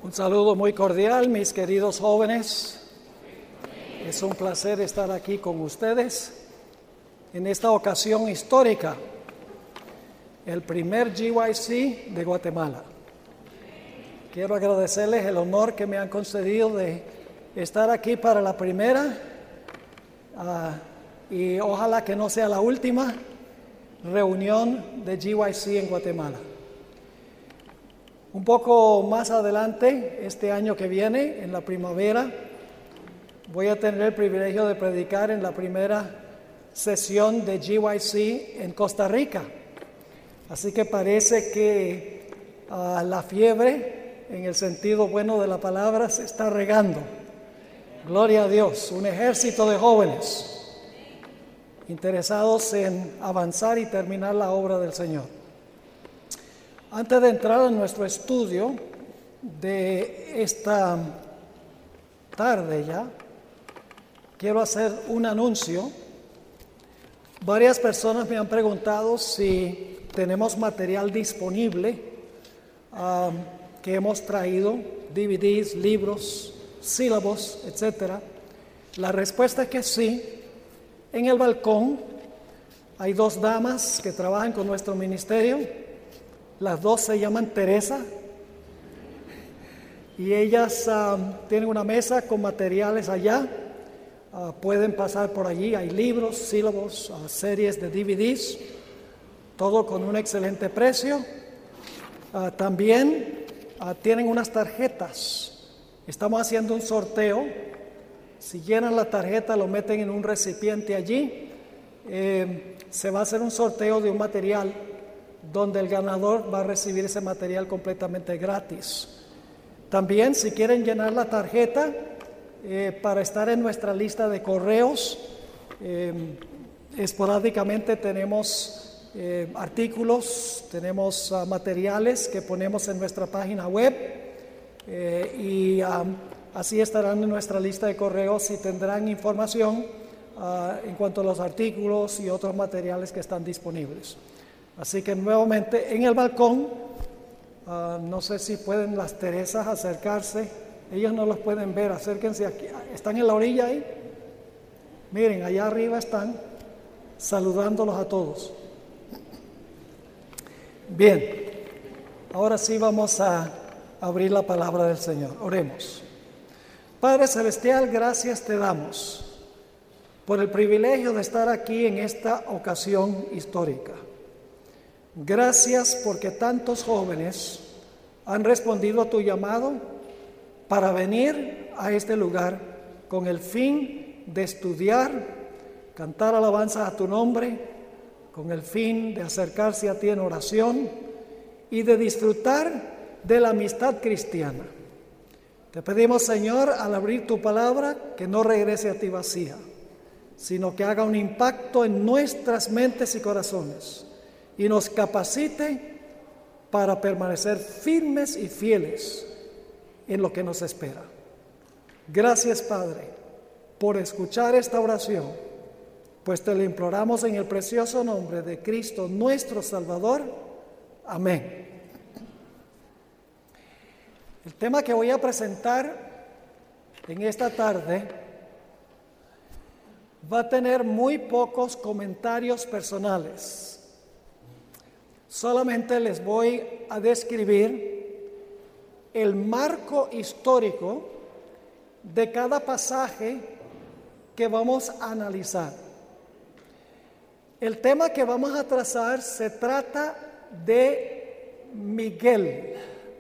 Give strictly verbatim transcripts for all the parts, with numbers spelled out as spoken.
Un saludo muy cordial, mis queridos jóvenes. Es un placer estar aquí con ustedes en esta ocasión histórica, el primer G Y C de Guatemala. Quiero agradecerles el honor que me han concedido de estar aquí para la primera uh, y ojalá que no sea la última reunión de G Y C en Guatemala. Un poco más adelante, este año que viene, en la primavera, voy a tener el privilegio de predicar en la primera sesión de G Y C en Costa Rica. Así que parece que uh, la fiebre, en el sentido bueno de la palabra, se está regando. Gloria a Dios, un ejército de jóvenes interesados en avanzar y terminar la obra del Señor. Antes de entrar en nuestro estudio de esta tarde ya, quiero hacer un anuncio. Varias personas me han preguntado si tenemos material disponible um, que hemos traído, D V Ds, libros, sílabos, etcétera. La respuesta es que sí. En el balcón hay dos damas que trabajan con nuestro ministerio. Las dos se llaman Teresa y ellas uh, tienen una mesa con materiales allá. Uh, pueden pasar por allí, hay libros, sílabos, uh, series de D V Ds, todo con un excelente precio. Uh, también uh, tienen unas tarjetas. Estamos haciendo un sorteo. Si llenan la tarjeta, lo meten en un recipiente allí. Eh, se va a hacer un sorteo de un material donde el ganador va a recibir ese material completamente gratis. También, si quieren llenar la tarjeta eh, para estar en nuestra lista de correos, eh, esporádicamente tenemos eh, artículos, tenemos uh, materiales que ponemos en nuestra página web eh, y um, así estarán en nuestra lista de correos y tendrán información uh, en cuanto a los artículos y otros materiales que están disponibles. Así que nuevamente en el balcón, uh, no sé si pueden las Teresas acercarse, ellos no los pueden ver, acérquense aquí, están en la orilla ahí, miren, allá arriba están saludándolos a todos. Bien, ahora sí vamos a abrir la palabra del Señor, oremos. Padre Celestial, gracias te damos por el privilegio de estar aquí en esta ocasión histórica. Gracias porque tantos jóvenes han respondido a tu llamado para venir a este lugar con el fin de estudiar, cantar alabanzas a tu nombre, con el fin de acercarse a ti en oración y de disfrutar de la amistad cristiana. Te pedimos, Señor, al abrir tu palabra, que no regrese a ti vacía, sino que haga un impacto en nuestras mentes y corazones y nos capacite para permanecer firmes y fieles en lo que nos espera. Gracias, Padre, por escuchar esta oración, pues te lo imploramos en el precioso nombre de Cristo, nuestro Salvador. Amén. El tema que voy a presentar en esta tarde va a tener muy pocos comentarios personales. Solamente les voy a describir el marco histórico de cada pasaje que vamos a analizar. El tema que vamos a trazar se trata de Miguel.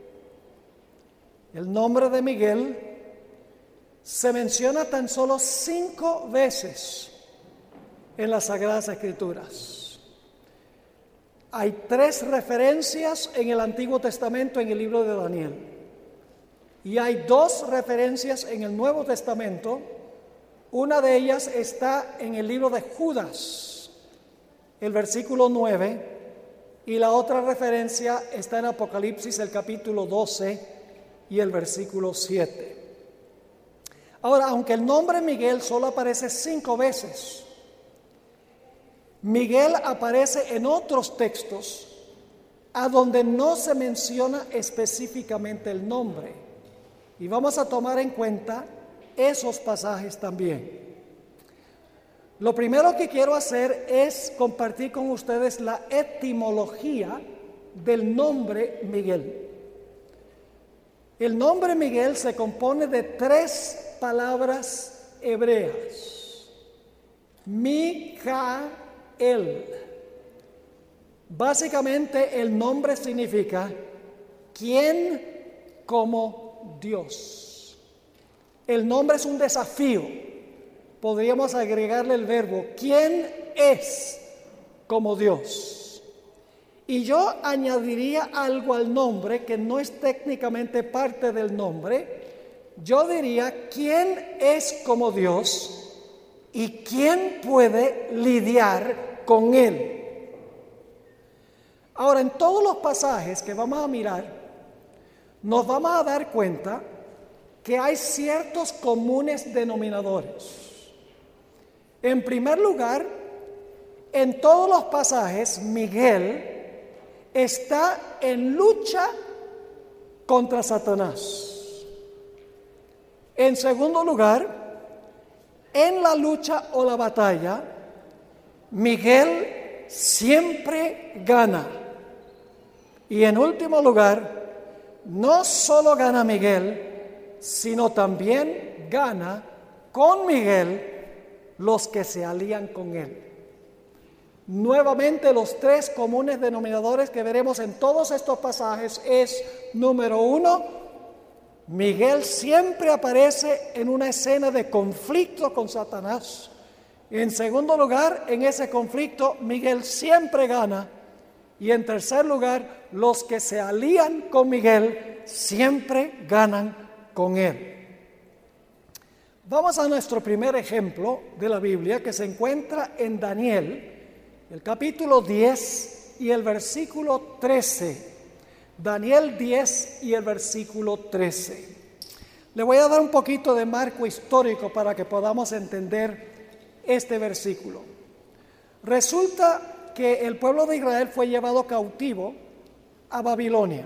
El nombre de Miguel se menciona tan solo cinco veces en las Sagradas Escrituras. Hay tres referencias en el Antiguo Testamento en el libro de Daniel. Y hay dos referencias en el Nuevo Testamento. Una de ellas está en el libro de Judas, el versículo nueve, y la otra referencia está en Apocalipsis, el capítulo doce y el versículo siete. Ahora, aunque el nombre Miguel solo aparece cinco veces, Miguel aparece en otros textos a donde no se menciona específicamente el nombre. Y vamos a tomar en cuenta esos pasajes también. Lo primero que quiero hacer es compartir con ustedes la etimología del nombre Miguel. El nombre Miguel se compone de tres palabras hebreas. Micael. Básicamente el nombre significa ¿quién como Dios? El nombre es un desafío. Podríamos agregarle el verbo ¿quién es como Dios? Y yo añadiría algo al nombre que no es técnicamente parte del nombre. Yo diría ¿quién es como Dios y quién puede lidiar con Él? Ahora, en todos los pasajes que vamos a mirar, nos vamos a dar cuenta que hay ciertos comunes denominadores. En primer lugar, en todos los pasajes, Miguel está en lucha contra Satanás. En segundo lugar, en la lucha o la batalla, Miguel siempre gana. Y en último lugar, no solo gana Miguel, sino también gana con Miguel los que se alían con él. Nuevamente, los tres comunes denominadores que veremos en todos estos pasajes es, número uno, Miguel siempre aparece en una escena de conflicto con Satanás. En segundo lugar, en ese conflicto, Miguel siempre gana. Y en tercer lugar, los que se alían con Miguel siempre ganan con él. Vamos a nuestro primer ejemplo de la Biblia, que se encuentra en Daniel, el capítulo diez y el versículo trece. Daniel diez y el versículo trece. Le voy a dar un poquito de marco histórico para que podamos entender este versículo. Resulta que el pueblo de Israel fue llevado cautivo a Babilonia.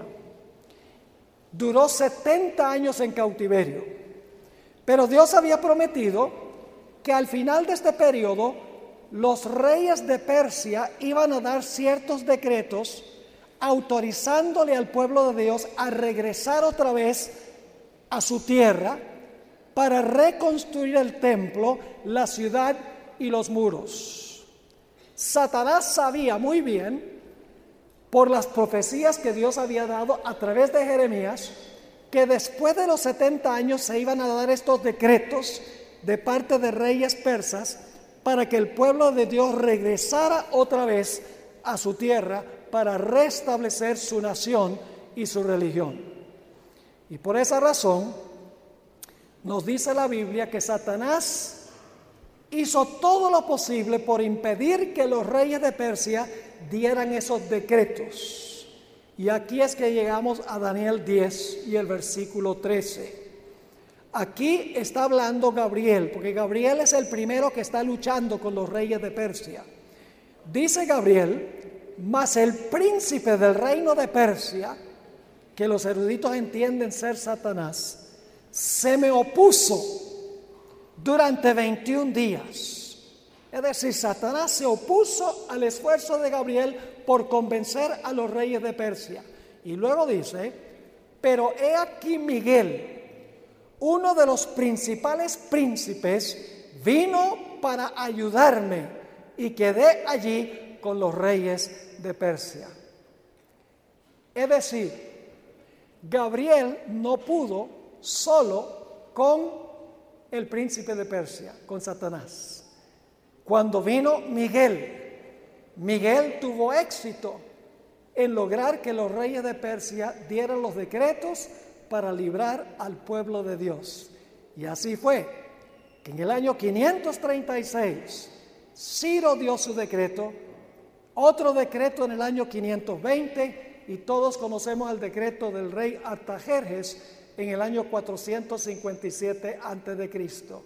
Duró setenta años en cautiverio. Pero Dios había prometido que al final de este periodo los reyes de Persia iban a dar ciertos decretos autorizándole al pueblo de Dios a regresar otra vez a su tierra para reconstruir el templo, la ciudad y los muros. Satanás sabía muy bien, por las profecías que Dios había dado a través de Jeremías, que después de los setenta años se iban a dar estos decretos de parte de reyes persas para que el pueblo de Dios regresara otra vez a su tierra para restablecer su nación y su religión. Y por esa razón nos dice la Biblia que Satanás hizo todo lo posible por impedir que los reyes de Persia dieran esos decretos. Y aquí es que llegamos a Daniel diez y el versículo trece. Aquí está hablando Gabriel, porque Gabriel es el primero que está luchando con los reyes de Persia. Dice Gabriel, mas el príncipe del reino de Persia, que los eruditos entienden ser Satanás, se me opuso durante veintiún días. Es decir, Satanás se opuso al esfuerzo de Gabriel por convencer a los reyes de Persia. Y luego dice, pero he aquí Miguel, uno de los principales príncipes, vino para ayudarme y quedé allí con los reyes de Persia. Es decir, Gabriel no pudo solo con el príncipe de Persia, con Satanás. Cuando vino Miguel, Miguel tuvo éxito en lograr que los reyes de Persia dieran los decretos para librar al pueblo de Dios. Y así fue, que en el año quinientos treinta y seis, Ciro dio su decreto, otro decreto en el año quinientos veinte, y todos conocemos el decreto del rey Artajerjes en el año cuatrocientos cincuenta y siete antes de Cristo.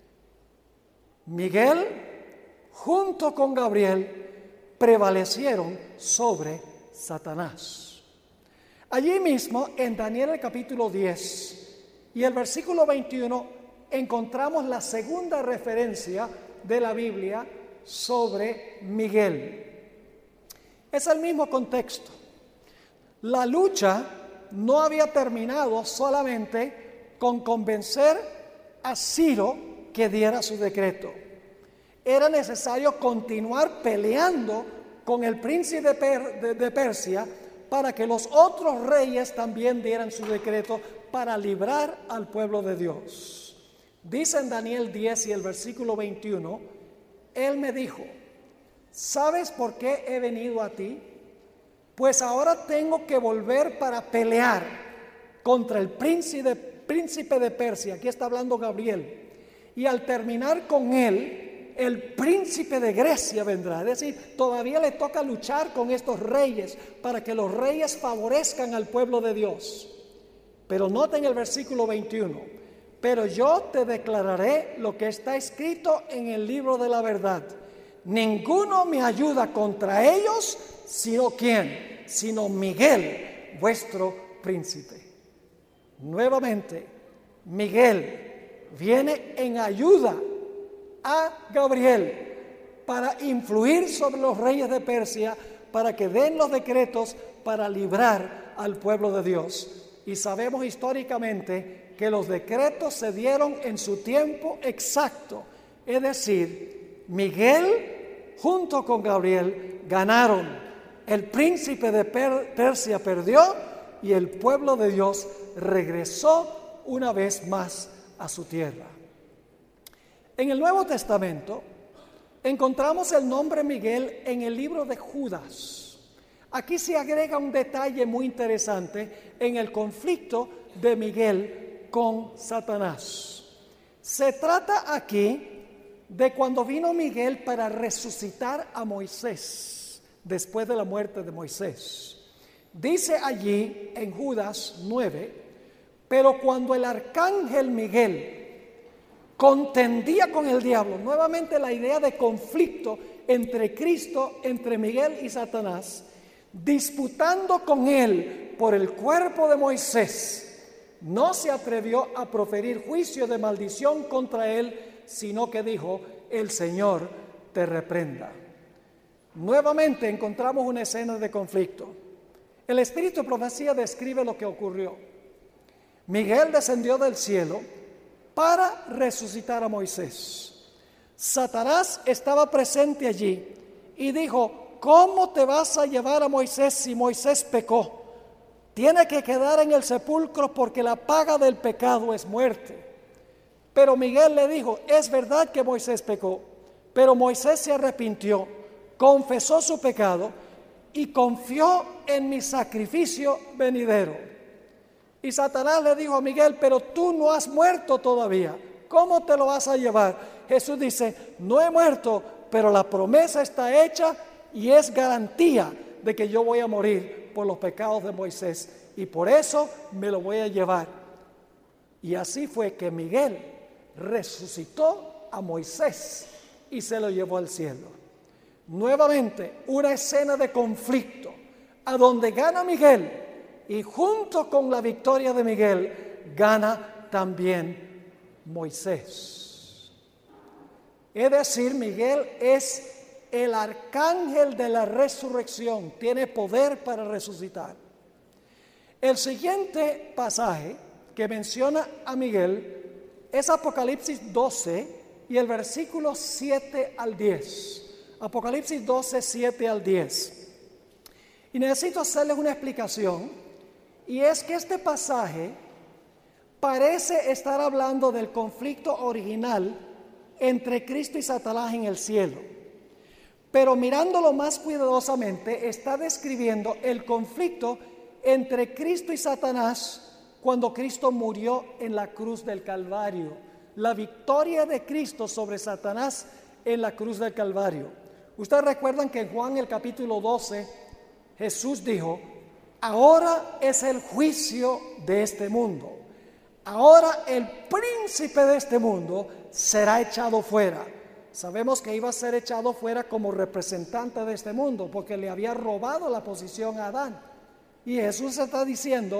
Miguel, junto con Gabriel, prevalecieron sobre Satanás. Allí mismo, en Daniel el capítulo diez, Y el versículo veintiuno encontramos la segunda referencia de la Biblia sobre Miguel. Es el mismo contexto. La lucha no había terminado solamente con convencer a Ciro que diera su decreto. Era necesario continuar peleando con el príncipe de, Per- de, de Persia para que los otros reyes también dieran su decreto para librar al pueblo de Dios. Dice en Daniel diez y el versículo veintiuno, él me dijo, ¿sabes por qué he venido a ti? Pues ahora tengo que volver para pelear contra el príncipe, príncipe de Persia. Aquí está hablando Gabriel. Y al terminar con él, el príncipe de Grecia vendrá. Es decir, todavía le toca luchar con estos reyes para que los reyes favorezcan al pueblo de Dios. Pero noten el versículo veintiuno. Pero yo te declararé lo que está escrito en el libro de la verdad. Ninguno me ayuda contra ellos, sino ¿quién? Sino Miguel, vuestro príncipe. Nuevamente, Miguel viene en ayuda a Gabriel para influir sobre los reyes de Persia, para que den los decretos para librar al pueblo de Dios. Y sabemos históricamente que los decretos se dieron en su tiempo exacto, es decir, Miguel junto con Gabriel ganaron. El príncipe de Per- Persia perdió y el pueblo de Dios regresó una vez más a su tierra. En el Nuevo Testamento encontramos el nombre Miguel en el libro de Judas. Aquí se agrega un detalle muy interesante en el conflicto de Miguel con Satanás. Se trata aquí de cuando vino Miguel para resucitar a Moisés después de la muerte de Moisés. Dice allí en Judas nueve, pero cuando el arcángel Miguel contendía con el diablo, nuevamente la idea de conflicto entre Cristo, entre Miguel y Satanás, disputando con él por el cuerpo de Moisés, no se atrevió a proferir juicio de maldición contra él, sino que dijo, el Señor te reprenda. Nuevamente encontramos una escena de conflicto. El espíritu de profecía describe lo que ocurrió. Miguel descendió del cielo para resucitar a Moisés. Satanás estaba presente allí y dijo, ¿cómo te vas a llevar a Moisés si Moisés pecó? Tiene que quedar en el sepulcro porque la paga del pecado es muerte. Pero Miguel le dijo, es verdad que Moisés pecó, pero Moisés se arrepintió, confesó su pecado y confió en mi sacrificio venidero. Y Satanás le dijo a Miguel, pero tú no has muerto todavía, ¿cómo te lo vas a llevar? Jesús dice, no he muerto, pero la promesa está hecha y es garantía de que yo voy a morir por los pecados de Moisés y por eso me lo voy a llevar. Y así fue que Miguel resucitó a Moisés y se lo llevó al cielo. Nuevamente una escena de conflicto a donde gana Miguel y junto con la victoria de Miguel gana también Moisés. Es decir, Miguel es el arcángel de la resurrección, tiene poder para resucitar. El siguiente pasaje que menciona a Miguel es Apocalipsis doce y el versículo siete al diez. Apocalipsis doce, siete al diez. Y necesito hacerles una explicación, y es que este pasaje parece estar hablando del conflicto original entre Cristo y Satanás en el cielo. Pero mirándolo más cuidadosamente, está describiendo el conflicto entre Cristo y Satanás cuando Cristo murió en la cruz del Calvario. La victoria de Cristo sobre Satanás en la cruz del Calvario. Ustedes recuerdan que en Juan el capítulo doce, Jesús dijo, ahora es el juicio de este mundo. Ahora el príncipe de este mundo será echado fuera. Sabemos que iba a ser echado fuera como representante de este mundo porque le había robado la posición a Adán. Y Jesús está diciendo,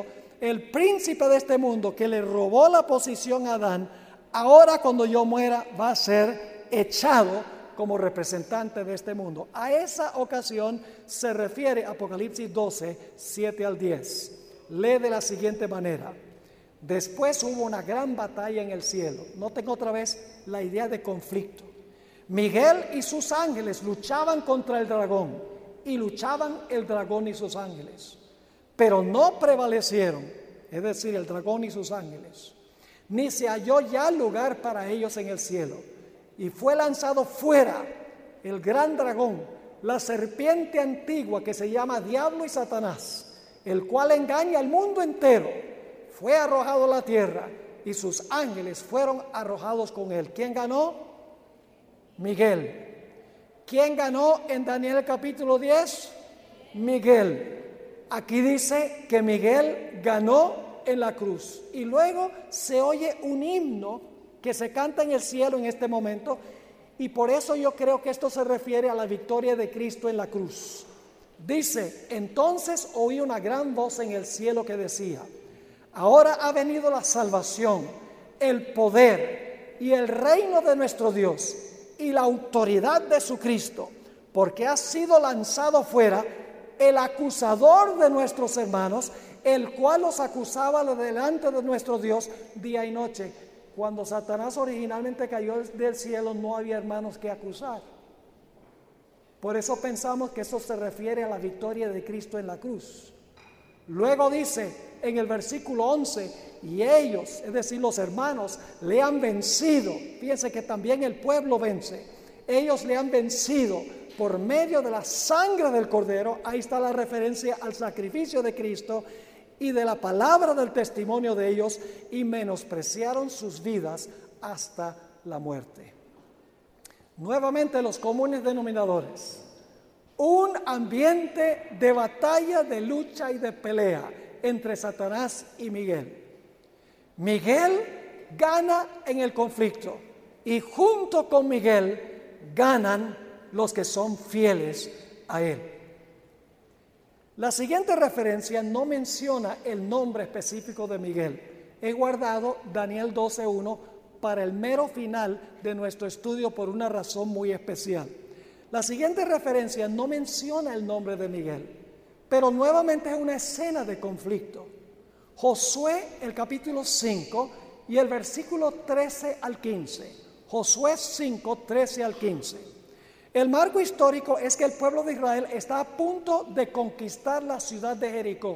el príncipe de este mundo que le robó la posición a Adán, ahora cuando yo muera va a ser echado como representante de este mundo. A esa ocasión se refiere Apocalipsis doce, siete al diez. Lee de la siguiente manera: después hubo una gran batalla en el cielo. Noten otra vez la idea de conflicto. Miguel y sus ángeles luchaban contra el dragón, y luchaban el dragón y sus ángeles, pero no prevalecieron, es decir, el dragón y sus ángeles, ni se halló ya lugar para ellos en el cielo, y fue lanzado fuera el gran dragón, la serpiente antigua que se llama Diablo y Satanás, el cual engaña al mundo entero. Fue arrojado a la tierra y sus ángeles fueron arrojados con él. ¿Quién ganó? Miguel. ¿Quién ganó en Daniel capítulo diez? Miguel. Aquí dice que Miguel ganó en la cruz. Y luego se oye un himno que se canta en el cielo en este momento. Y por eso yo creo que esto se refiere a la victoria de Cristo en la cruz. Dice: entonces oí una gran voz en el cielo que decía: ahora ha venido la salvación, el poder y el reino de nuestro Dios y la autoridad de su Cristo, porque ha sido lanzado fuera el acusador de nuestros hermanos, el cual los acusaba delante de nuestro Dios día y noche. Cuando Satanás originalmente cayó del cielo, no había hermanos que acusar. Por eso pensamos que eso se refiere a la victoria de Cristo en la cruz. Luego dice en el versículo once: y ellos, es decir, los hermanos, le han vencido. Fíjense que también el pueblo vence. Ellos le han vencido por medio de la sangre del Cordero. Ahí está la referencia al sacrificio de Cristo y de la palabra del testimonio de ellos, y menospreciaron sus vidas hasta la muerte. Nuevamente los comunes denominadores: un ambiente de batalla, de lucha y de pelea entre Satanás y Miguel. Miguel gana en el conflicto, y junto con Miguel ganan los que son fieles a él. La siguiente referencia no menciona el nombre específico de Miguel. He guardado Daniel doce uno para el mero final de nuestro estudio por una razón muy especial. La siguiente referencia no menciona el nombre de Miguel, pero nuevamente es una escena de conflicto. Josué, el capítulo cinco y el versículo trece al quince. Josué cinco, trece al quince. El marco histórico es que el pueblo de Israel está a punto de conquistar la ciudad de Jericó,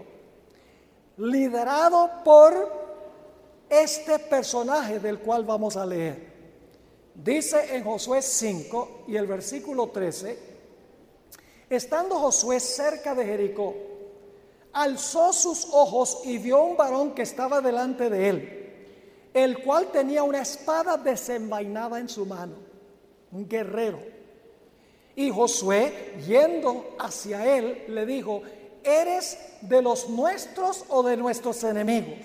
liderado por este personaje del cual vamos a leer. Dice en Josué cinco y el versículo trece: estando Josué cerca de Jericó, alzó sus ojos y vio un varón que estaba delante de él, el cual tenía una espada desenvainada en su mano, un guerrero. Y Josué, yendo hacia él, le dijo: ¿eres de los nuestros o de nuestros enemigos?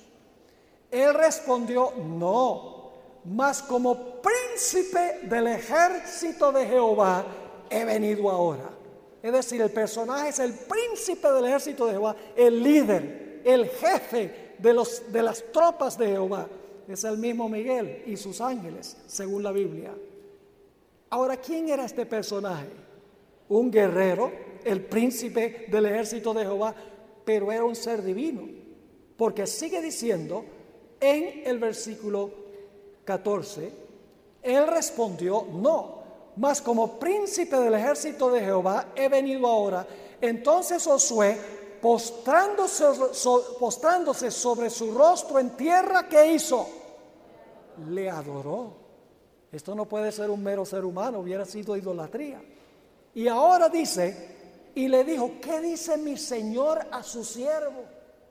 Él respondió: no, mas como príncipe del ejército de Jehová he venido ahora. Es decir, el personaje es el príncipe del ejército de Jehová, el líder, el jefe de, los, de las tropas de Jehová. Es el mismo Miguel y sus ángeles, según la Biblia. Ahora, ¿quién era este personaje? Un guerrero, el príncipe del ejército de Jehová, pero era un ser divino, porque sigue diciendo en el versículo catorce: él respondió: no, mas como príncipe del ejército de Jehová he venido ahora. Entonces Josué, postrándose, so, postrándose sobre su rostro en tierra, ¿qué hizo? Le adoró. Esto no puede ser un mero ser humano, hubiera sido idolatría. Y ahora dice: y le dijo: ¿qué dice mi señor a su siervo?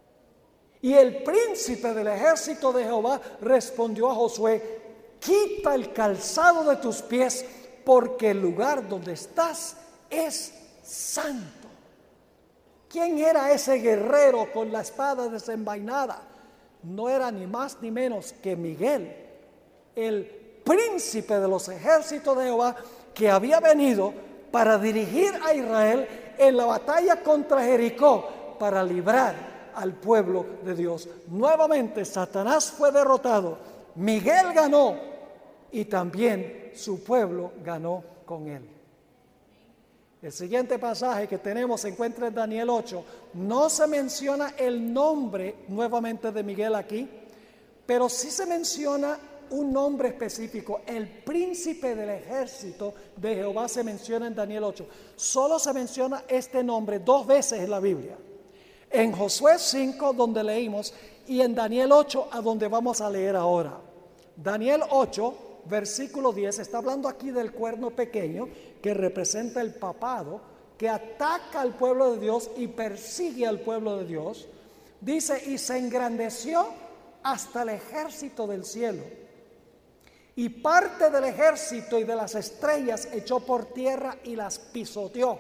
Y el príncipe del ejército de Jehová respondió a Josué: quita el calzado de tus pies, porque el lugar donde estás es santo. ¿Quién era ese guerrero con la espada desenvainada? No era ni más ni menos que Miguel, el príncipe de los ejércitos de Jehová, que había venido para dirigir a Israel en la batalla contra Jericó, para librar al pueblo de Dios. Nuevamente Satanás fue derrotado, Miguel ganó y también su pueblo ganó con él. El siguiente pasaje que tenemos se encuentra en Daniel ocho. No se menciona el nombre nuevamente de Miguel aquí, pero sí se menciona un nombre específico. El príncipe del ejército de Jehová se menciona en Daniel ocho. Solo se menciona este nombre dos veces en la Biblia. En Josué cinco, donde leímos, y en Daniel ocho, a donde vamos a leer ahora. Daniel ocho, versículo diez, está hablando aquí del cuerno pequeño, que representa el papado, que ataca al pueblo de Dios y persigue al pueblo de Dios. Dice, y se engrandeció hasta el ejército del cielo, y parte del ejército y de las estrellas echó por tierra y las pisoteó.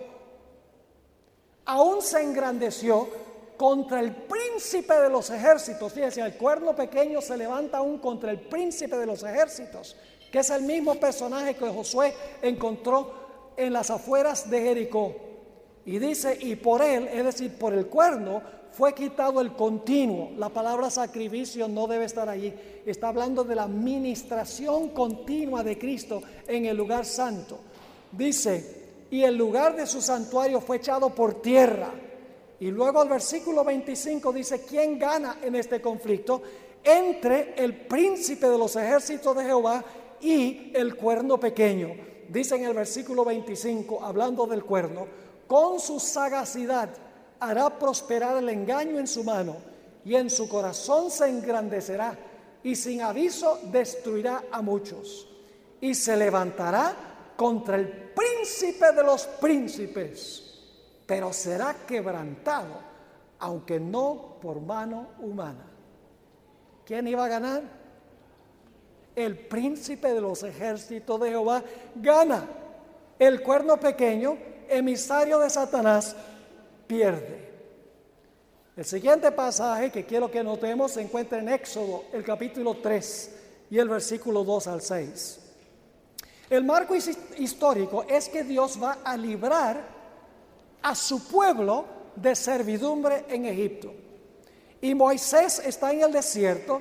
Aún se engrandeció contra el príncipe de los ejércitos. Fíjense, el cuerno pequeño se levanta aún contra el príncipe de los ejércitos, que es el mismo personaje que Josué encontró en las afueras de Jericó. Y dice, y por él, es decir, por el cuerno, fue quitado el continuo. La palabra sacrificio no debe estar allí. Está hablando de la ministración continua de Cristo en el lugar santo. Dice, y el lugar de su santuario fue echado por tierra. Y luego el versículo veinticinco dice, ¿quién gana en este conflicto? Entre el príncipe de los ejércitos de Jehová y el cuerno pequeño. Dice en el versículo veinticinco, hablando del cuerno, con su sagacidad hará prosperar el engaño en su mano, y en su corazón se engrandecerá, y sin aviso destruirá a muchos, y se levantará contra el príncipe de los príncipes, pero será quebrantado, aunque no por mano humana. ¿Quién iba a ganar? El príncipe de los ejércitos de Jehová gana. El cuerno pequeño, emisario de Satanás, pierde. El siguiente pasaje que quiero que notemos se encuentra en Éxodo, el capítulo tres y el versículo dos al seis. El marco histórico es que Dios va a librar a su pueblo de servidumbre en Egipto. Y Moisés está en el desierto,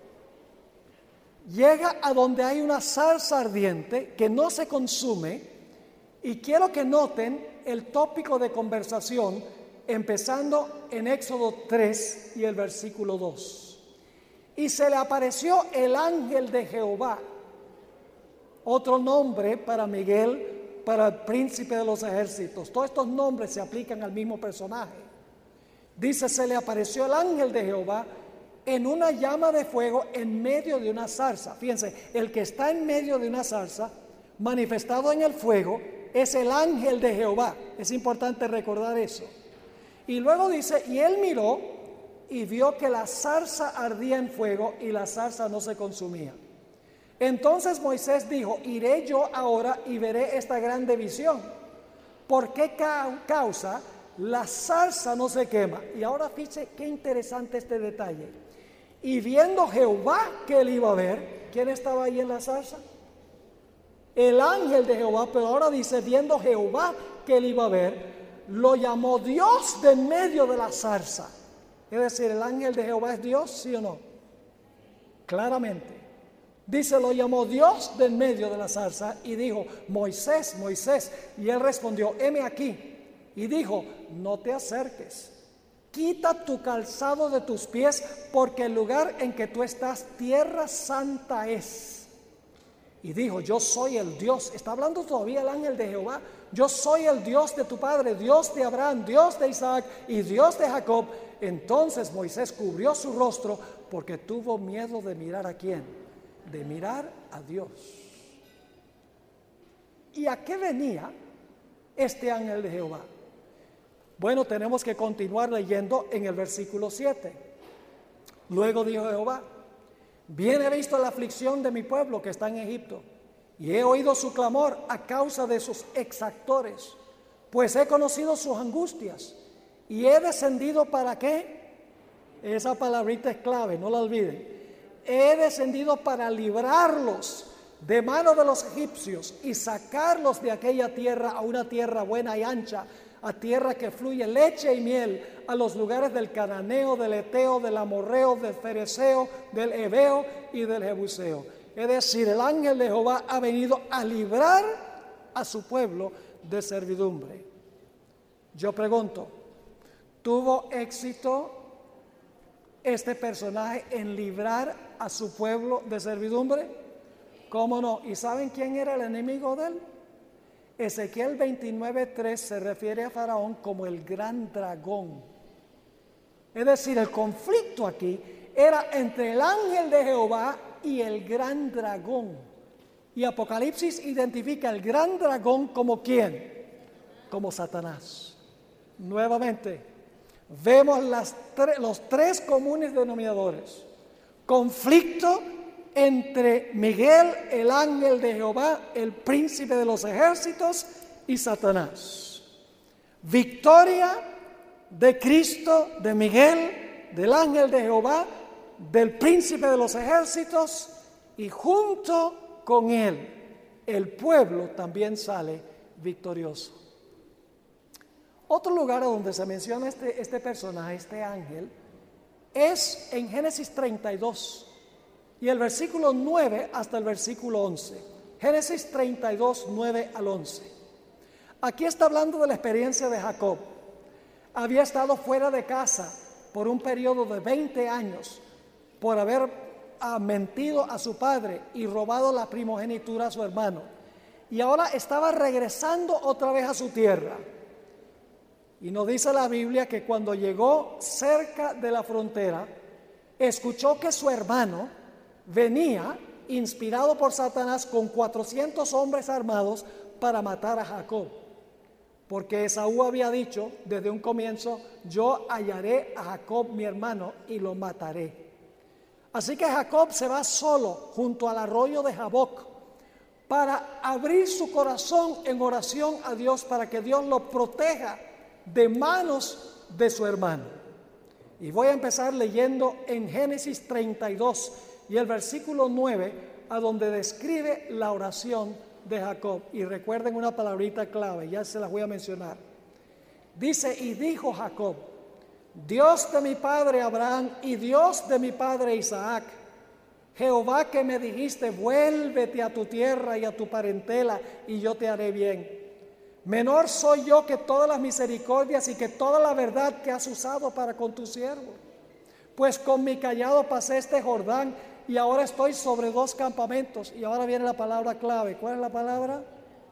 llega a donde hay una zarza ardiente que no se consume, y quiero que noten el tópico de conversación empezando en Éxodo tres y el versículo dos. Y se le apareció el ángel de Jehová, otro nombre para Miguel, para el príncipe de los ejércitos. Todos estos nombres se aplican al mismo personaje. Dice, se le apareció el ángel de Jehová en una llama de fuego en medio de una zarza. Fíjense, el que está en medio de una zarza, manifestado en el fuego, es el ángel de Jehová. Es importante recordar eso. Y luego dice, y él miró y vio que la zarza ardía en fuego y la zarza no se consumía. Entonces Moisés dijo, iré yo ahora y veré esta grande visión. ¿Por qué causa la zarza no se quema? Y ahora fíjese qué interesante este detalle. Y viendo Jehová que él iba a ver, ¿quién estaba ahí en la zarza? El ángel de Jehová, pero ahora dice, viendo Jehová que él iba a ver, lo llamó Dios de en medio de la zarza. Es decir, ¿el ángel de Jehová es Dios, sí o no? Claramente. Dice, lo llamó Dios de en medio de la zarza y dijo, Moisés, Moisés. Y él respondió, heme aquí. Y dijo, no te acerques. Quita tu calzado de tus pies, porque el lugar en que tú estás, tierra santa es. Y dijo, yo soy el Dios. Está hablando todavía el ángel de Jehová. Yo soy el Dios de tu padre, Dios de Abraham, Dios de Isaac y Dios de Jacob. Entonces Moisés cubrió su rostro porque tuvo miedo de mirar a quién, de mirar a Dios. ¿Y a qué venía este ángel de Jehová? Bueno, tenemos que continuar leyendo en el versículo siete. Luego dijo Jehová, bien he visto la aflicción de mi pueblo que está en Egipto, y he oído su clamor a causa de sus exactores, pues he conocido sus angustias, y he descendido ¿para qué? Esa palabrita es clave, no la olviden. He descendido para librarlos de mano de los egipcios y sacarlos de aquella tierra a una tierra buena y ancha, a tierra que fluye leche y miel, a los lugares del cananeo, del eteo, del amorreo, del fereceo, del heveo y del jebuseo. Es decir, el ángel de Jehová ha venido a librar a su pueblo de servidumbre. Yo pregunto, ¿tuvo éxito este personaje en librar a su pueblo de servidumbre? ¿Cómo no? ¿Y saben quién era el enemigo de él? Ezequiel veintinueve tres se refiere a Faraón como el gran dragón. Es decir, el conflicto aquí era entre el ángel de Jehová y el gran dragón. Y Apocalipsis identifica al gran dragón como ¿quién? Como Satanás. Nuevamente, vemos las tre- los tres comunes denominadores. Conflicto entre Miguel, el ángel de Jehová, el príncipe de los ejércitos, y Satanás. Victoria de Cristo, de Miguel, del ángel de Jehová, del príncipe de los ejércitos, y junto con él el pueblo también sale victorioso. Otro lugar donde se menciona este, este personaje, este ángel, es en Génesis treinta y dos. Y el versículo nueve hasta el versículo once. Génesis treinta y dos, nueve al once. Aquí está hablando de la experiencia de Jacob. Había estado fuera de casa por un periodo de veinte años por haber ah, mentido a su padre y robado la primogenitura a su hermano. Y ahora estaba regresando otra vez a su tierra. Y nos dice la Biblia que cuando llegó cerca de la frontera, escuchó que su hermano venía inspirado por Satanás con cuatrocientos hombres armados para matar a Jacob, porque Esaú había dicho desde un comienzo: yo hallaré a Jacob mi hermano y lo mataré. Así que Jacob se va solo junto al arroyo de Jaboc para abrir su corazón en oración a Dios para que Dios lo proteja de manos de su hermano. Y voy a empezar leyendo en Génesis treinta y dos y el versículo nueve, a donde describe la oración de Jacob. Y recuerden una palabrita clave, ya se las voy a mencionar. Dice: y dijo Jacob, Dios de mi padre Abraham y Dios de mi padre Isaac, Jehová que me dijiste, vuélvete a tu tierra y a tu parentela y yo te haré bien. Menor soy yo que todas las misericordias y que toda la verdad que has usado para con tu siervo. Pues con mi cayado pasé este Jordán y ahora estoy sobre dos campamentos. Y ahora viene la palabra clave. ¿Cuál es la palabra?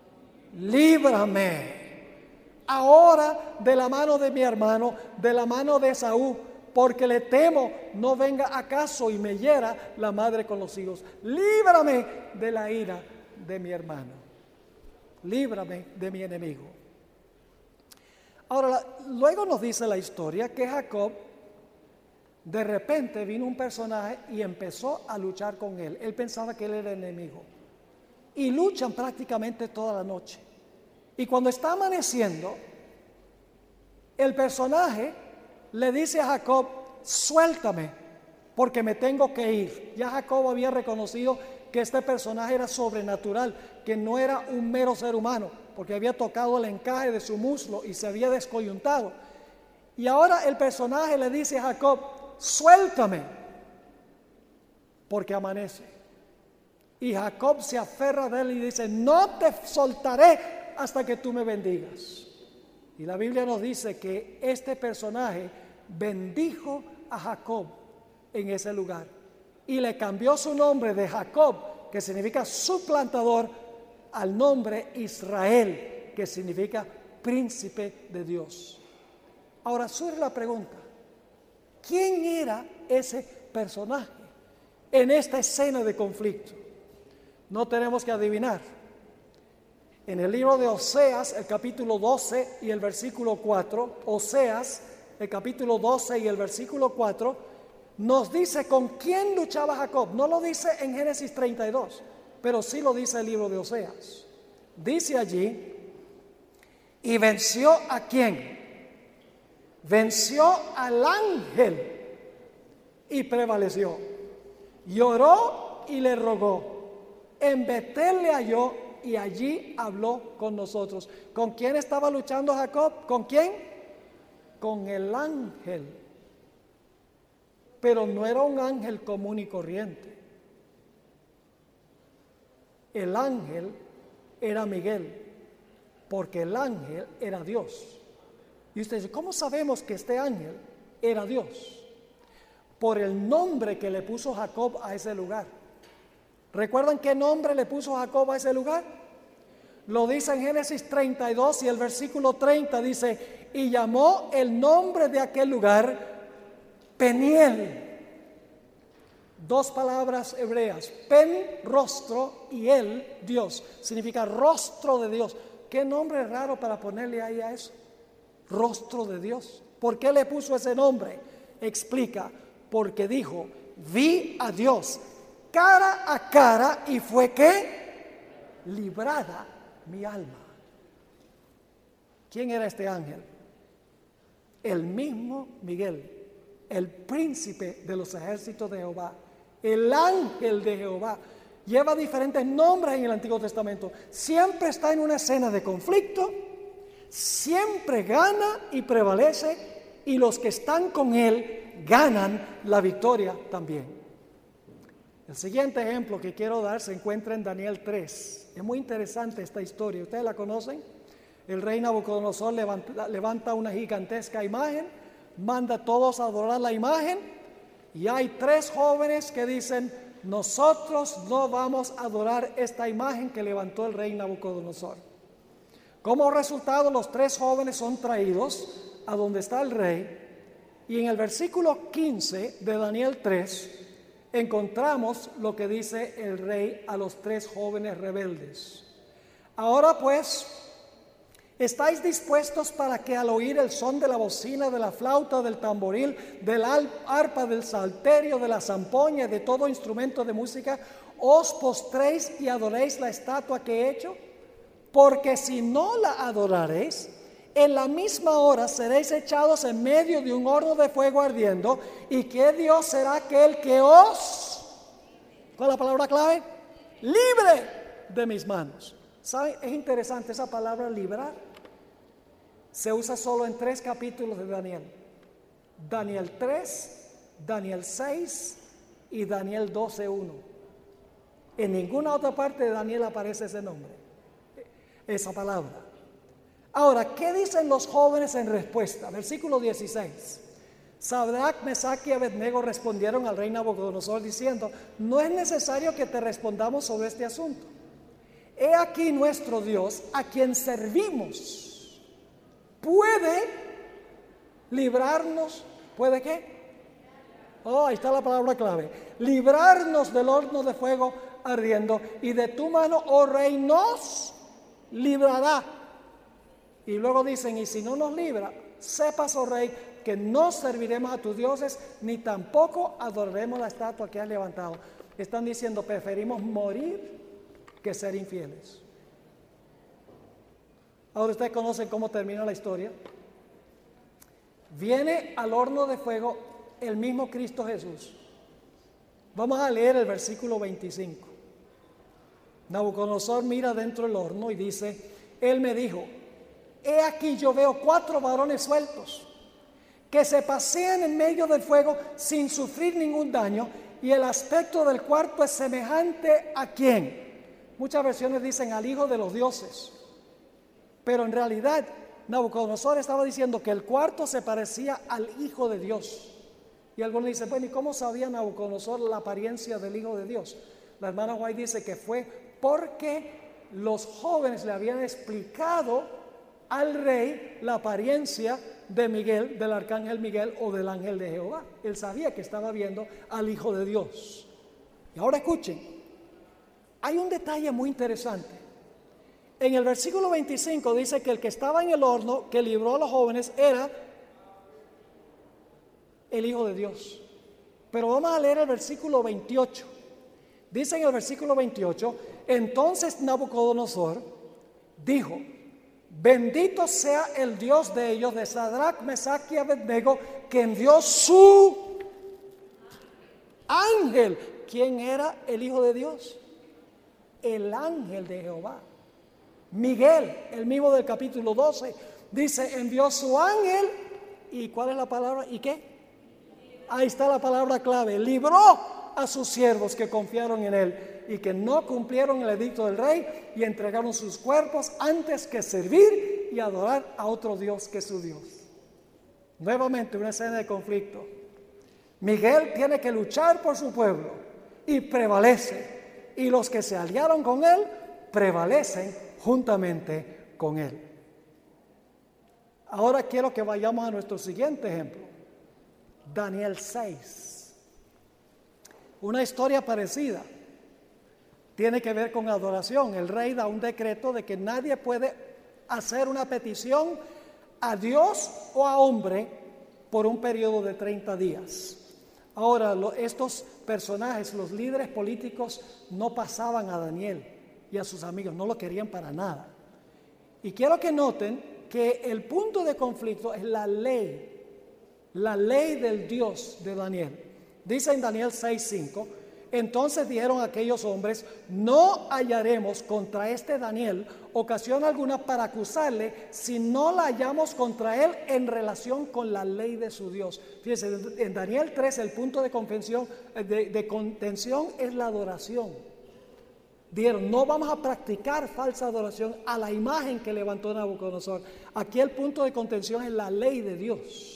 Líbrame ahora de la mano de mi hermano, de la mano de Esaú, porque le temo no venga acaso y me hiera la madre con los hijos. Líbrame de la ira de mi hermano. Líbrame de mi enemigo. Ahora, luego nos dice la historia que Jacob, de repente vino un personaje y empezó a luchar con él. Él pensaba que él era el enemigo. Y luchan prácticamente toda la noche. Y cuando está amaneciendo, el personaje le dice a Jacob: suéltame, porque me tengo que ir. Ya Jacob había reconocido que este personaje era sobrenatural, que no era un mero ser humano, porque había tocado el encaje de su muslo y se había descoyuntado. Y ahora el personaje le dice a Jacob: suéltame, porque amanece. Y Jacob se aferra de él y dice: no te soltaré hasta que tú me bendigas. Y la Biblia nos dice que este personaje bendijo a Jacob en ese lugar y le cambió su nombre de Jacob, que significa suplantador, al nombre Israel, que significa príncipe de Dios. Ahora surge la pregunta: ¿quién era ese personaje en esta escena de conflicto? No tenemos que adivinar. En el libro de Oseas, el capítulo doce y el versículo cuatro, Oseas, el capítulo doce y el versículo cuatro, nos dice con quién luchaba Jacob. No lo dice en Génesis treinta y dos, pero sí lo dice el libro de Oseas. Dice allí: y venció ¿a quién? Venció al ángel y prevaleció. Lloró y le rogó. En Betel le halló y allí habló con nosotros. ¿Con quién estaba luchando Jacob? ¿Con quién? Con el ángel. Pero no era un ángel común y corriente. El ángel era Miguel, porque el ángel era Dios. Y usted dice, ¿cómo sabemos que este ángel era Dios? Por el nombre que le puso Jacob a ese lugar. ¿Recuerdan qué nombre le puso Jacob a ese lugar? Lo dice en Génesis treinta y dos y el versículo treinta dice, y llamó el nombre de aquel lugar Peniel. Dos palabras hebreas, pen, rostro, y el, Dios. Significa rostro de Dios. ¿Qué nombre raro para ponerle ahí a eso? Rostro de Dios. ¿Por qué le puso ese nombre? Explica, porque dijo, vi a Dios cara a cara y fue que librada mi alma. ¿Quién era este ángel? El mismo Miguel, el príncipe de los ejércitos de Jehová, el ángel de Jehová. Lleva diferentes nombres en el Antiguo Testamento. Siempre está en una escena de conflicto, siempre gana y prevalece, y los que están con él ganan la victoria también. El siguiente ejemplo que quiero dar se encuentra en Daniel tres. Es muy interesante esta historia. ¿Ustedes la conocen? El rey Nabucodonosor levanta, levanta una gigantesca imagen, manda a todos a adorar la imagen, y hay tres jóvenes que dicen, nosotros no vamos a adorar esta imagen que levantó el rey Nabucodonosor. Como resultado, los tres jóvenes son traídos a donde está el rey, y en el versículo quince de Daniel tres encontramos lo que dice el rey a los tres jóvenes rebeldes. Ahora pues, ¿estáis dispuestos para que al oír el son de la bocina, de la flauta, del tamboril, del arpa, del salterio, de la zampoña y de todo instrumento de música, os postréis y adoréis la estatua que he hecho? Porque si no la adoraréis, en la misma hora seréis echados en medio de un horno de fuego ardiendo. ¿Y qué Dios será aquel que os, ¿cuál es la palabra clave? Libre de mis manos. ¿Saben? Es interesante esa palabra librar. Se usa solo en tres capítulos de Daniel. Daniel tres, Daniel seis y Daniel doce uno. En ninguna otra parte de Daniel aparece ese nombre, esa palabra. Ahora, ¿qué dicen los jóvenes en respuesta? Versículo dieciséis. Sadrach, Mesach y Abednego respondieron al rey Nabucodonosor diciendo, no es necesario que te respondamos sobre este asunto. He aquí nuestro Dios, a quien servimos, puede librarnos. ¿Puede qué? Oh, ahí está la palabra clave. Librarnos del horno de fuego ardiendo, y de tu mano, oh rey, nos librará. Y luego dicen, y si no nos libra, sepas, oh rey, que no serviremos a tus dioses, ni tampoco adoraremos la estatua que has levantado. Están diciendo, preferimos morir que ser infieles. Ahora ustedes conocen cómo termina la historia. Viene al horno de fuego el mismo Cristo Jesús. Vamos a leer el versículo veinticinco. Nabucodonosor mira dentro del horno y dice, él me dijo, he aquí yo veo cuatro varones sueltos que se pasean en medio del fuego sin sufrir ningún daño, y el aspecto del cuarto es semejante a ¿quién? Muchas versiones dicen al hijo de los dioses, pero en realidad Nabucodonosor estaba diciendo que el cuarto se parecía al hijo de Dios. Y algunos dicen, bueno, ¿y cómo sabía Nabucodonosor la apariencia del hijo de Dios? La hermana White dice que fue porque los jóvenes le habían explicado al rey la apariencia de Miguel, del arcángel Miguel o del ángel de Jehová. Él sabía que estaba viendo al hijo de Dios. Y ahora escuchen, hay un detalle muy interesante. En el versículo veinticinco dice que el que estaba en el horno, que libró a los jóvenes, era el hijo de Dios. Pero vamos a leer el versículo veintiocho. Dice en el versículo veintiocho, entonces Nabucodonosor dijo, bendito sea el Dios de ellos, de Sadrach, Mesach y Abednego, que envió su ángel. ¿Quién era el hijo de Dios? el ángel de Jehová. Miguel, el mismo del capítulo doce, dice, envió su ángel, ¿y cuál es la palabra? ¿Y qué? Ahí está la palabra clave, libró a sus siervos que confiaron en él y que no cumplieron el edicto del rey y entregaron sus cuerpos antes que servir y adorar a otro Dios que su Dios. Nuevamente una escena de conflicto. Miguel tiene que luchar por su pueblo y prevalece, y los que se aliaron con él prevalecen juntamente con él. Ahora quiero que vayamos a nuestro siguiente ejemplo, Daniel seis. Una historia parecida. Tiene que ver con adoración. El rey da un decreto de que nadie puede hacer una petición a Dios o a hombre por un periodo de treinta días. Ahora, lo, estos personajes, los líderes políticos, no pasaban a Daniel y a sus amigos, no lo querían para nada. Y quiero que noten que el punto de conflicto es la ley, la ley del Dios de Daniel. Dice en Daniel seis cinco, entonces dijeron aquellos hombres, no hallaremos contra este Daniel ocasión alguna para acusarle si no la hallamos contra él en relación con la ley de su Dios. Fíjense, en Daniel tres el punto de contención, de, de contención es la adoración. Dijeron, no vamos a practicar falsa adoración a la imagen que levantó Nabucodonosor. Aquí el punto de contención es la ley de Dios.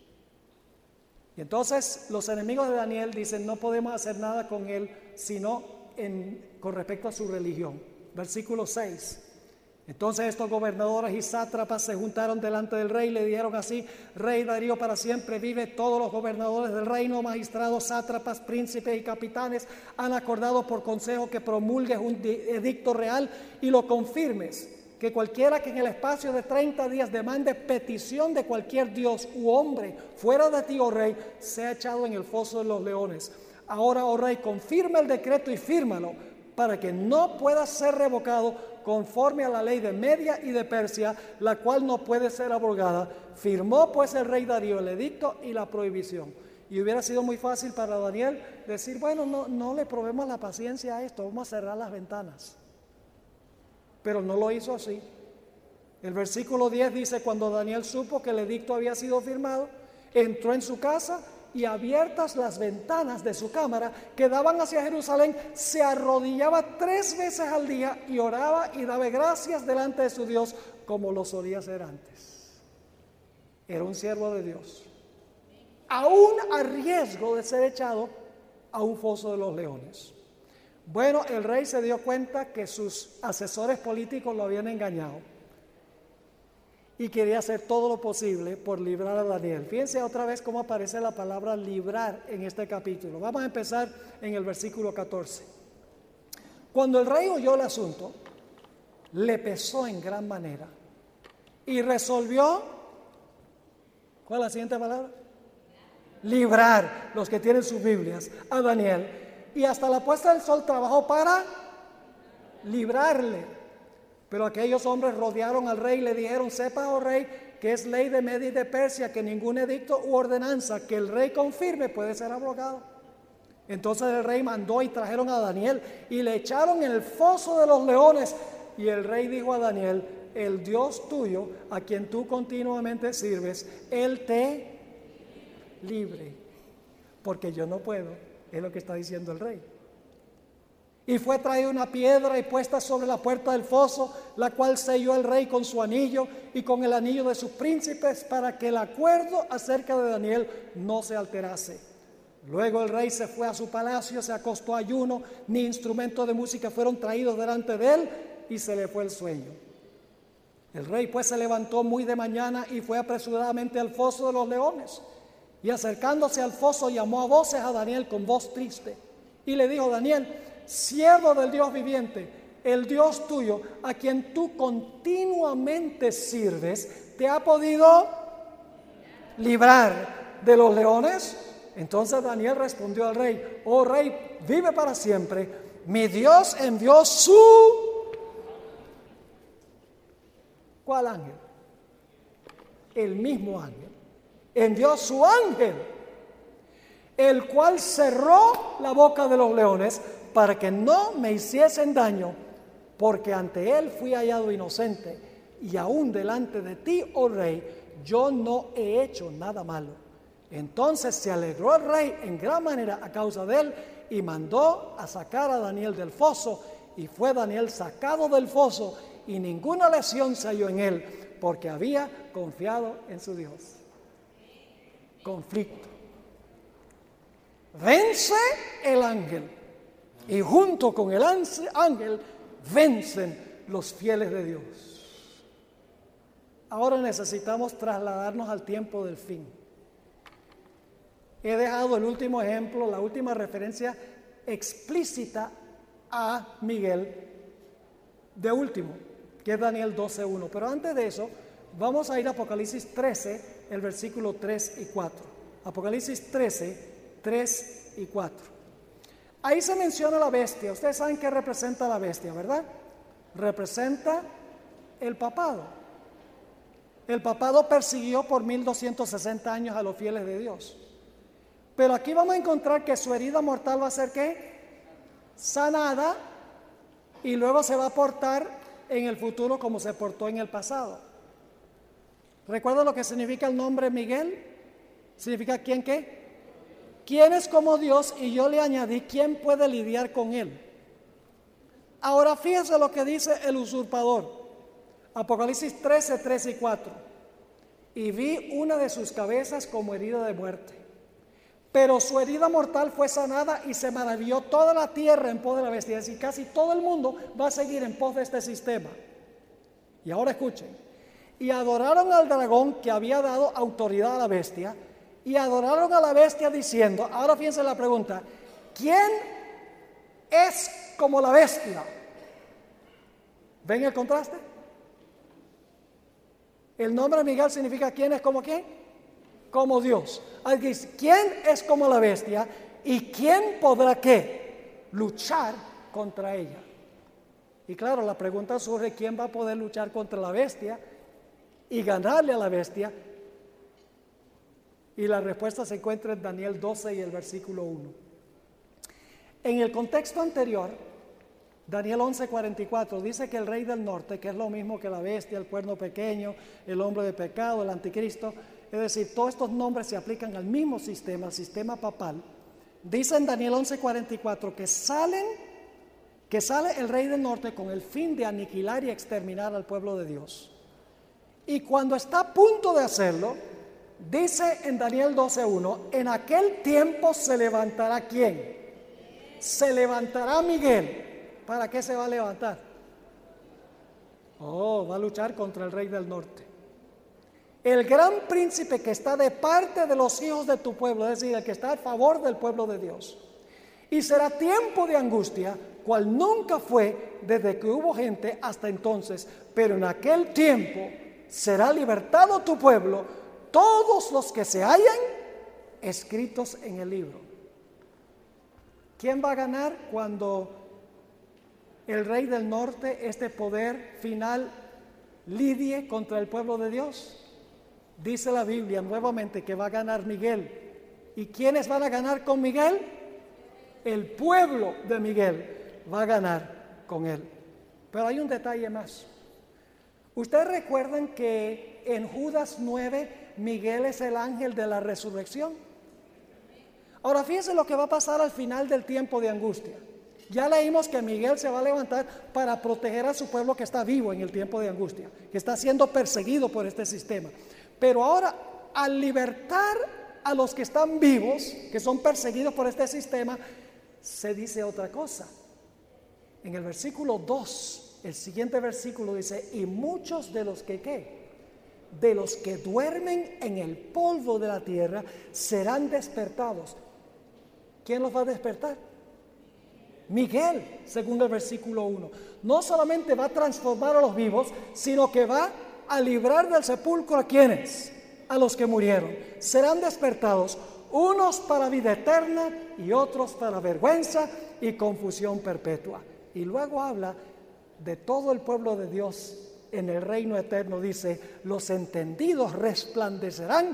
Y entonces los enemigos de Daniel dicen, no podemos hacer nada con él, sino en, con respecto a su religión. Versículo seis. Entonces estos gobernadores y sátrapas se juntaron delante del rey y le dijeron así, Rey Darío para siempre vive, todos los gobernadores del reino, magistrados, sátrapas, príncipes y capitanes han acordado por consejo que promulgues un edicto real y lo confirmes, que cualquiera que en el espacio de treinta días demande petición de cualquier dios u hombre fuera de ti, oh rey, sea echado en el foso de los leones. Ahora, oh rey, confirma el decreto y fírmalo, para que no pueda ser revocado conforme a la ley de Media y de Persia, la cual no puede ser abrogada. Firmó pues el rey Darío el edicto y la prohibición. Y hubiera sido muy fácil para Daniel decir, bueno, no, no le probemos la paciencia a esto, vamos a cerrar las ventanas. Pero no lo hizo así. El versículo diez dice, cuando Daniel supo que el edicto había sido firmado, entró en su casa y abiertas las ventanas de su cámara que daban hacia Jerusalén, se arrodillaba tres veces al día y oraba y daba gracias delante de su Dios como lo solía hacer antes. Era un siervo de Dios, aún a riesgo de ser echado a un foso de los leones. Bueno, el rey se dio cuenta que sus asesores políticos lo habían engañado y quería hacer todo lo posible por librar a Daniel. Fíjense otra vez cómo aparece la palabra librar en este capítulo. Vamos a empezar en el versículo catorce. Cuando el rey oyó el asunto, le pesó en gran manera y resolvió, ¿cuál es la siguiente palabra? Librar, los que tienen sus Biblias, a Daniel. Y hasta la puesta del sol trabajó para librarle. Pero aquellos hombres rodearon al rey y le dijeron, sepa, oh rey, que es ley de Media y de Persia, que ningún edicto u ordenanza que el rey confirme puede ser abrogado. Entonces el rey mandó y trajeron a Daniel y le echaron en el foso de los leones. Y el rey dijo a Daniel, el Dios tuyo, a quien tú continuamente sirves, él te libre, porque yo no puedo. Es lo que está diciendo el rey. Y fue traída una piedra y puesta sobre la puerta del foso, la cual selló el rey con su anillo y con el anillo de sus príncipes, para que el acuerdo acerca de Daniel no se alterase. Luego el rey se fue a su palacio, se acostó ayuno, ni instrumentos de música fueron traídos delante de él, y se le fue el sueño. El rey pues se levantó muy de mañana y fue apresuradamente al foso de los leones. Y acercándose al foso llamó a voces a Daniel con voz triste y le dijo, Daniel, siervo del Dios viviente, el Dios tuyo, a quien tú continuamente sirves, ¿te ha podido librar de los leones? Entonces Daniel respondió al rey, oh rey, vive para siempre, mi Dios envió su... ¿Cuál ángel? El mismo ángel. Envió su ángel, el cual cerró la boca de los leones para que no me hiciesen daño, porque ante él fui hallado inocente, y aún delante de ti, oh rey, yo no he hecho nada malo. Entonces se alegró el rey en gran manera a causa de él, y mandó a sacar a Daniel del foso, y fue Daniel sacado del foso, y ninguna lesión se halló en él, porque había confiado en su Dios. Conflicto. Vence el ángel, y junto con el ángel vencen los fieles de Dios. Ahora necesitamos trasladarnos al tiempo del fin. He dejado el último ejemplo, la última referencia explícita a Miguel de último, que es Daniel doce uno. Pero antes de eso, vamos a ir a Apocalipsis trece, el versículo tres y cuatro. Apocalipsis trece, tres y cuatro. Ahí se menciona la bestia. Ustedes saben qué representa la bestia, ¿verdad? Representa el papado. El papado persiguió por mil doscientos sesenta años a los fieles de Dios. Pero aquí vamos a encontrar que su herida mortal va a ser ¿qué? Sanada, y luego se va a portar en el futuro como se portó en el pasado. ¿Recuerda lo que significa el nombre Miguel? Significa ¿quién qué? ¿Quién es como Dios? Y yo le añadí ¿quién puede lidiar con él? Ahora fíjese lo que dice el usurpador. Apocalipsis trece, tres y cuatro. Y vi una de sus cabezas como herida de muerte, pero su herida mortal fue sanada, y se maravilló toda la tierra en pos de la bestia. Es decir, casi todo el mundo va a seguir en pos de este sistema. Y ahora escuchen. Y adoraron al dragón que había dado autoridad a la bestia, y adoraron a la bestia diciendo, ahora fíjense la pregunta, ¿quién es como la bestia? ¿Ven el contraste? El nombre Miguel significa ¿quién es como quién? Como Dios. Alguien dice, ¿quién es como la bestia? ¿Y quién podrá qué? Luchar contra ella. Y claro, la pregunta surge, ¿quién va a poder luchar contra la bestia y ganarle a la bestia? Y la respuesta se encuentra en Daniel doce y el versículo uno. En el contexto anterior, Daniel once, cuarenta y cuatro, dice que el rey del norte, que es lo mismo que la bestia, el cuerno pequeño, el hombre de pecado, el anticristo, es decir, todos estos nombres se aplican al mismo sistema, al sistema papal. Dice en Daniel once, cuarenta y cuatro que salen, que sale el rey del norte con el fin de aniquilar y exterminar al pueblo de Dios. Y cuando está a punto de hacerlo, dice en Daniel doce uno, en aquel tiempo se levantará ¿quién? Se levantará Miguel. ¿Para qué se va a levantar? Oh, va a luchar contra el rey del norte. El gran príncipe que está de parte de los hijos de tu pueblo, es decir, el que está a favor del pueblo de Dios. Y será tiempo de angustia, cual nunca fue desde que hubo gente hasta entonces, pero en aquel tiempo será libertado tu pueblo, todos los que se hallan escritos en el libro. ¿Quién va a ganar cuando el rey del norte, este poder final, lidie contra el pueblo de Dios? Dice la Biblia nuevamente que va a ganar Miguel. ¿Y quiénes van a ganar con Miguel? El pueblo de Miguel va a ganar con él. Pero hay un detalle más. Ustedes recuerdan que en Judas nueve, Miguel es el ángel de la resurrección. Ahora fíjense lo que va a pasar al final del tiempo de angustia. Ya leímos que Miguel se va a levantar para proteger a su pueblo que está vivo en el tiempo de angustia, que está siendo perseguido por este sistema. Pero ahora, al libertar a los que están vivos, que son perseguidos por este sistema, se dice otra cosa. En el versículo dos, el siguiente versículo dice, y muchos de los que ¿qué? De los que duermen en el polvo de la tierra serán despertados. ¿Quién los va a despertar? Miguel, según el versículo uno. No solamente va a transformar a los vivos, sino que va a librar del sepulcro a quienes, a los que murieron. Serán despertados, unos para vida eterna y otros para vergüenza y confusión perpetua. Y luego habla de todo el pueblo de Dios en el reino eterno. Dice, los entendidos resplandecerán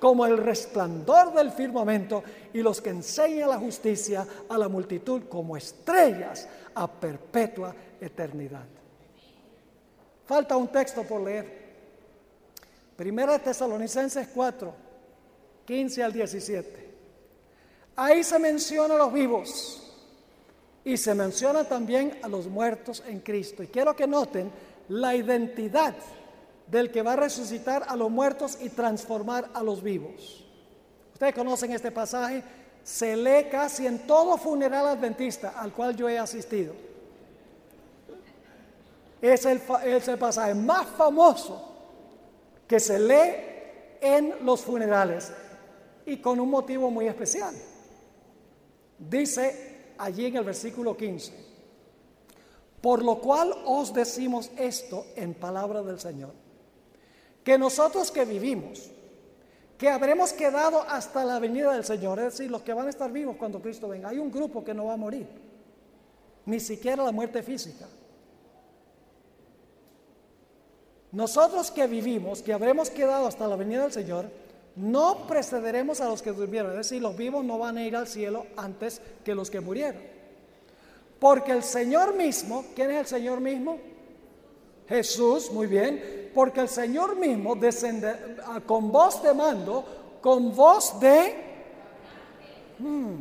como el resplandor del firmamento, y los que enseñan la justicia a la multitud como estrellas a perpetua eternidad. Falta un texto por leer. Primera de Tesalonicenses cuatro, quince al diecisiete. Ahí se menciona a los vivos y se menciona también a los muertos en Cristo. Y quiero que noten la identidad del que va a resucitar a los muertos y transformar a los vivos. Ustedes conocen este pasaje, se lee casi en todo funeral adventista al cual yo he asistido. Es el, es el pasaje más famoso que se lee en los funerales y con un motivo muy especial. Dice allí en el versículo quince: por lo cual os decimos esto en palabra del Señor, que nosotros que vivimos, que habremos quedado hasta la venida del Señor, es decir, los que van a estar vivos cuando Cristo venga. Hay un grupo que no va a morir, ni siquiera la muerte física. Nosotros que vivimos, que habremos quedado hasta la venida del Señor, no precederemos a los que durmieron, es decir, los vivos no van a ir al cielo antes que los que murieron. Porque el Señor mismo, ¿quién es el Señor mismo? Jesús, muy bien, porque el Señor mismo descende con voz de mando, con voz de... Hmm,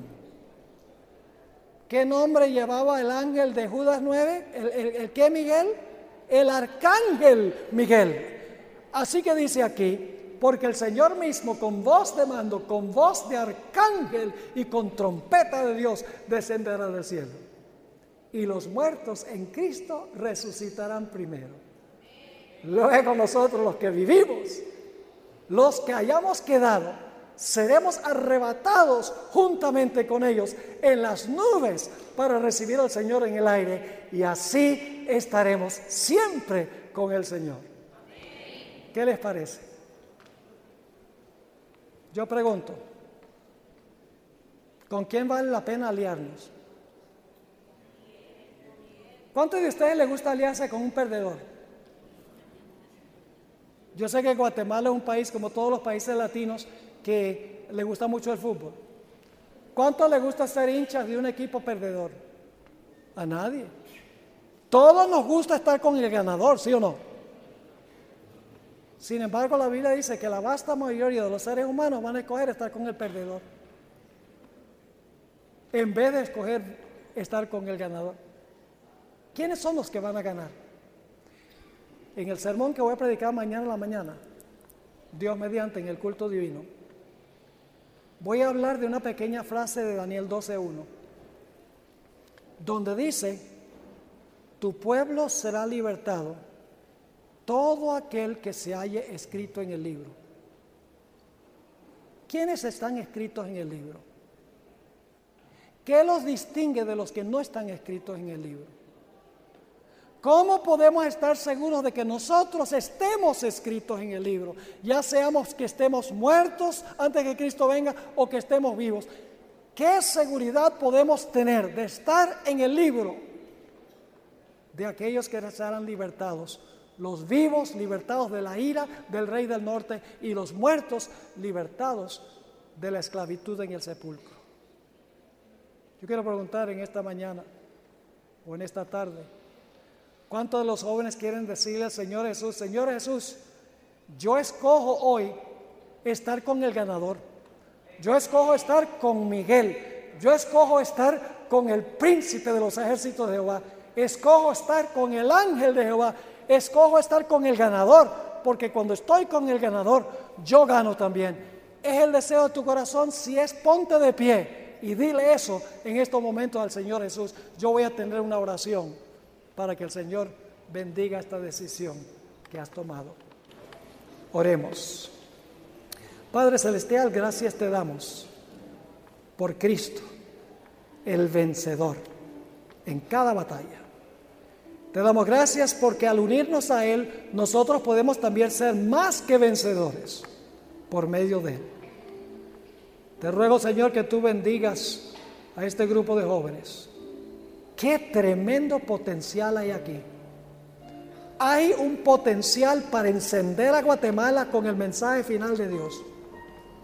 ¿qué nombre llevaba el ángel de Judas nueve? ¿El, el, el qué, Miguel? El arcángel Miguel. Así que dice aquí, porque el Señor mismo con voz de mando, con voz de arcángel y con trompeta de Dios descenderá del cielo. Y los muertos en Cristo resucitarán primero. Luego nosotros los que vivimos, los que hayamos quedado, seremos arrebatados juntamente con ellos en las nubes para recibir al Señor en el aire, y así estaremos siempre con el Señor. ¿Qué les parece? Yo pregunto, ¿con quién vale la pena aliarnos? ¿Cuántos de ustedes les gusta aliarse con un perdedor? Yo sé que Guatemala es un país, como todos los países latinos, que le gusta mucho el fútbol. ¿Cuánto le gusta ser hinchas de un equipo perdedor? A nadie. Todos nos gusta estar con el ganador, ¿sí o no? Sin embargo, la Biblia dice que la vasta mayoría de los seres humanos van a escoger estar con el perdedor, en vez de escoger estar con el ganador. ¿Quiénes son los que van a ganar? En el sermón que voy a predicar mañana en la mañana, Dios mediante, en el culto divino, voy a hablar de una pequeña frase de Daniel doce uno, donde dice: tu pueblo será libertado, todo aquel que se halle escrito en el libro. ¿Quiénes están escritos en el libro? ¿Qué los distingue de los que no están escritos en el libro? ¿Cómo podemos estar seguros de que nosotros estemos escritos en el libro? Ya seamos que estemos muertos antes que Cristo venga o que estemos vivos. ¿Qué seguridad podemos tener de estar en el libro de aquellos que serán libertados? Los vivos libertados de la ira del rey del norte, y los muertos libertados de la esclavitud en el sepulcro. Yo quiero preguntar en esta mañana o en esta tarde, ¿cuántos de los jóvenes quieren decirle al Señor Jesús: Señor Jesús, yo escojo hoy estar con el ganador, yo escojo estar con Miguel, yo escojo estar con el príncipe de los ejércitos de Jehová, escojo estar con el ángel de Jehová, escojo estar con el ganador, porque cuando estoy con el ganador, yo gano también? Es el deseo de tu corazón. Si es, ponte de pie y dile eso en estos momentos al Señor Jesús. Yo voy a tener una oración para que el Señor bendiga esta decisión que has tomado. Oremos. Padre Celestial, gracias te damos por Cristo, el vencedor en cada batalla. Te damos gracias porque al unirnos a Él, nosotros podemos también ser más que vencedores por medio de Él. Te ruego, Señor, que tú bendigas a este grupo de jóvenes. ¡Qué tremendo potencial hay aquí! Hay un potencial para encender a Guatemala con el mensaje final de Dios.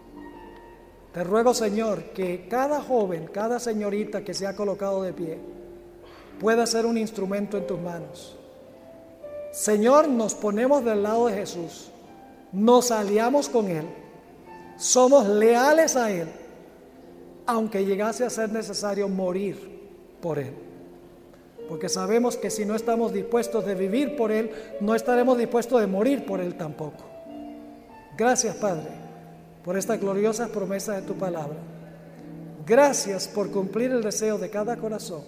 Te ruego, Señor, que cada joven, cada señorita que se ha colocado de pie, pueda ser un instrumento en tus manos. Señor, nos ponemos del lado de Jesús, nos aliamos con Él, somos leales a Él, aunque llegase a ser necesario morir por Él. Porque sabemos que si no estamos dispuestos de vivir por Él, no estaremos dispuestos de morir por Él tampoco. Gracias, Padre, por estas gloriosas promesas de tu palabra. Gracias por cumplir el deseo de cada corazón.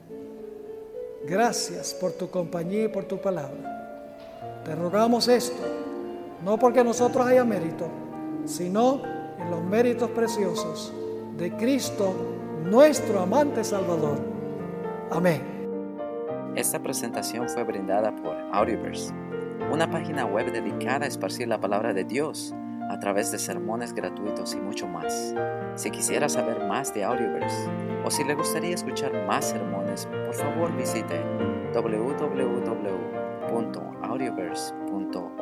Gracias por tu compañía y por tu palabra. Te rogamos esto, no porque nosotros haya mérito, sino en los méritos preciosos de Cristo, nuestro amante Salvador. Amén. Esta presentación fue brindada por Audioverse, una página web dedicada a esparcir la palabra de Dios a través de sermones gratuitos y mucho más. Si quisiera saber más de Audioverse o si le gustaría escuchar más sermones, por favor visite doble u doble u doble u punto audioverse punto org.